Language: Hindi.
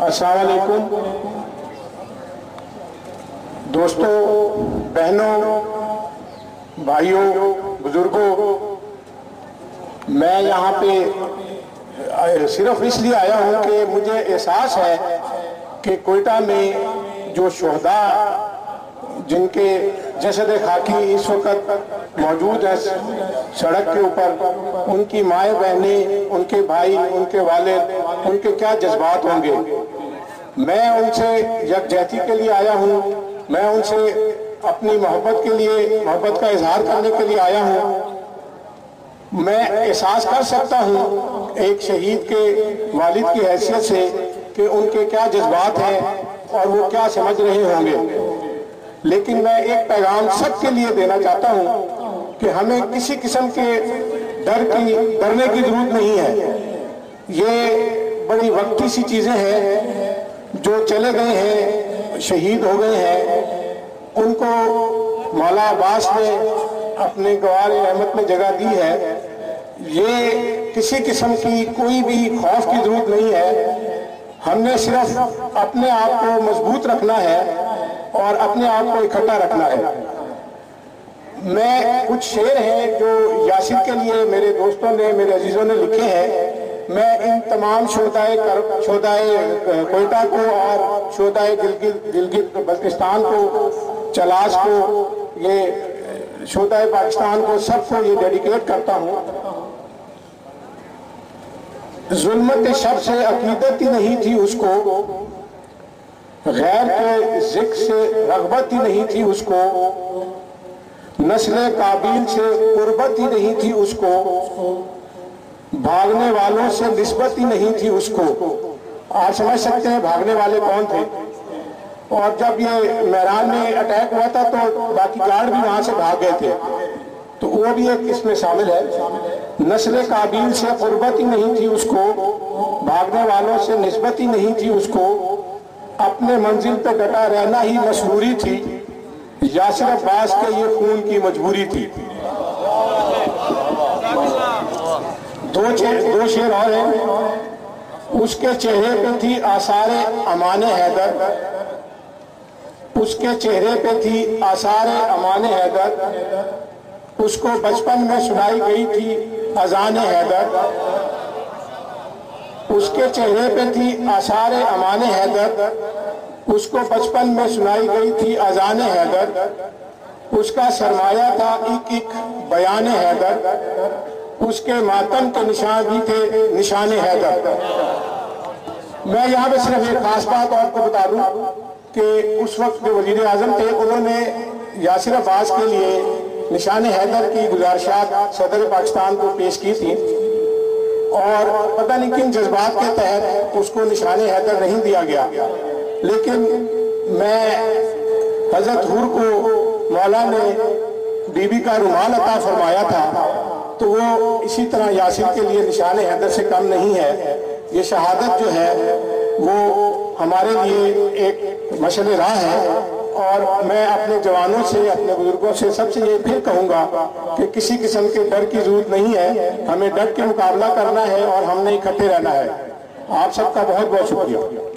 अस्सलाम वालेकुम दोस्तों, बहनों, भाइयों, बुजुर्गों, मैं यहाँ पे सिर्फ इसलिए आया हूँ कि मुझे एहसास है कि कोयटा में जो शोहदा जिनके जसद खाकी इस वक्त मौजूद है सड़क के ऊपर, उनकी माए बहनें, उनके भाई, उनके वालिद, उनके क्या जज्बात होंगे। मैं उनसे यकजहती के लिए आया हूँ, मैं उनसे अपनी मोहब्बत के लिए, मोहब्बत का इजहार करने के लिए आया हूँ। मैं एहसास कर सकता हूँ एक शहीद के वालिद की हैसियत से कि उनके क्या जज्बात हैं और वो क्या समझ रहे होंगे। लेकिन मैं एक पैगाम सबके लिए देना चाहता हूँ कि हमें किसी किस्म के डरने की जरूरत नहीं है। ये बड़ी वक्ती सी चीजें हैं, जो चले गए हैं, शहीद हो गए हैं, उनको मौला अब्बास ने अपने गवार रहमत में जगह दी है। ये किसी किस्म की कोई भी खौफ की जरूरत नहीं है। हमने सिर्फ अपने आप को मजबूत रखना है और अपने आप को इकट्ठा रखना है। मैं कुछ शेर हैं जो यासिर के लिए मेरे दोस्तों ने, मेरे अजीजों ने लिखे हैं। मैं इन तमाम शोहदाए कोयटा को और शोहदाए गिलगित बल्तिस्तान को, चलास को, ये शोहदाए पाकिस्तान को, सबको ये डेडिकेट करता हूँ। जुल्मत शब से अकीदत ही नहीं थी उसको, गैर के जिक्र से रग़बत ही नहीं थी उसको, नस्ल काबिल से कुर्बत ही नहीं थी उसको, भागने वालों से निस्बत ही नहीं थी उसको। आप समझ सकते हैं भागने वाले कौन थे। और जब ये मेहरान में अटैक हुआ था तो बाकी गार्ड भी वहां से भाग गए थे, तो वो भी एक इसमें शामिल है। नस्ल काबिल से कुर्बत ही नहीं थी उसको, भागने वालों से निस्बत ही नहीं थी उसको, अपने मंजिल पे डटा रहना ही मशहूरी थी, यासिर अब्बास के ये खून की मजबूरी थी। दो शेर और हैं। उसके चेहरे पे थी आसारे अमाने हैदर, उसके चेहरे पे थी आसारे अमाने हैदर, उसको बचपन में सुनाई गई थी अजान हैदर। उसके चेहरे पे थी आसारे अमाने हैदर, उसको बचपन में सुनाई गई थी अजान हैदर। उसका सरमाया था एक एक बयान हैदर, उसके मातम के निशान भी थे निशान हैदर। मैं यहाँ पे सिर्फ एक खास बात आपको बता दूं कि उस वक्त जो वजीर आजम थे, उन्होंने यासिर अब्बास के लिए निशान हैदर की गुजारिशात सदर पाकिस्तान को पेश की थी और पता नहीं किन जज्बात के तहत उसको निशान हैदर नहीं दिया गया। लेकिन मैं हजरत हुर को मौला ने बीबी का रुमाल अता फरमाया था, तो वो इसी तरह यासिर के लिए निशान हैदर से कम नहीं है। ये शहादत जो है वो हमारे लिए एक मशल राह है। और मैं अपने जवानों से, अपने बुजुर्गों से सबसे ये फिर कहूँगा कि किसी किस्म के डर की जरूरत नहीं है। हमें डट के मुकाबला करना है और हमने इकट्ठे रहना है। आप सबका बहुत बहुत शुक्रिया।